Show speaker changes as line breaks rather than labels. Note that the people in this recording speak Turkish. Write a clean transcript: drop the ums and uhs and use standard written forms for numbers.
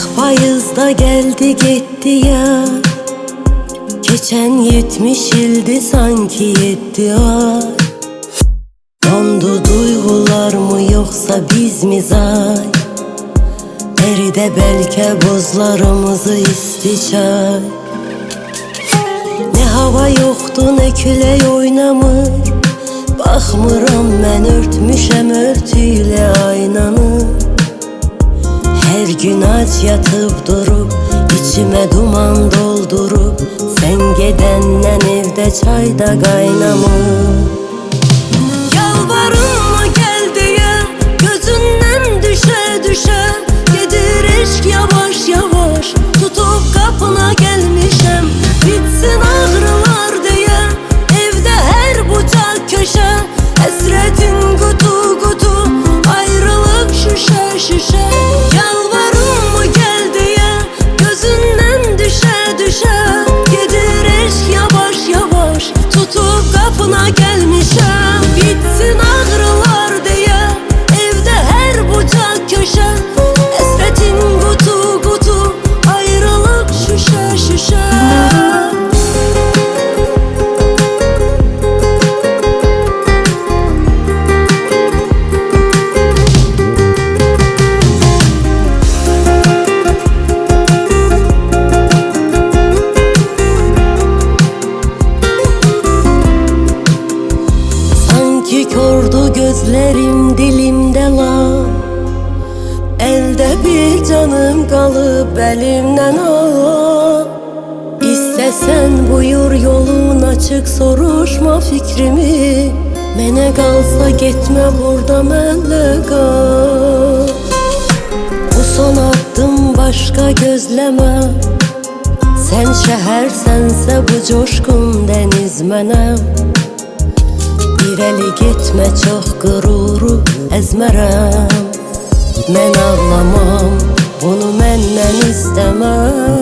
payızda geldi gitti ya. Geçen 70 ildi sanki 7 ay. Dondu duygular mı yoksa biz mi zay? Eride belki buzlarımızı istiçay. Ne hava yoktu ne küley oynamır. Baxmıram mən örtmüşəm örtüyle aynanı. Her gün ac yatıp durup içime duman doldurup sen gedəndən evde çayda qaynamır. Yalvarınma gel diye gözündən düşe düşe gedir eşk yavaş yavaş tutup kapına gelmişem. Bitsin ağrılar diye evde her bucak köşe hasretin kutu kutu ayrılık şüşe şüşe. Yalvarınma gel diye gözünden düşe düşe gedir eşk yavaş yavaş tutup kapına gelmişem. Bitsin ağrılar diye evde her bucak köşe hasretin kutu kutu ayrılık şüşe şüşe. Kordu gözlerim dilimde la. Elde bir canım kalıp elimden al. İstesen buyur yolun açık soruşma fikrimi. Mene kalsa gitme burada mənlə kal. Bu son addım başka gözleme. Sen şehirsense bu coşkun deniz mənəm. İrəli getmə çox qüruru əzmərəm. Mən ağlamam, bunu məndən istəməm.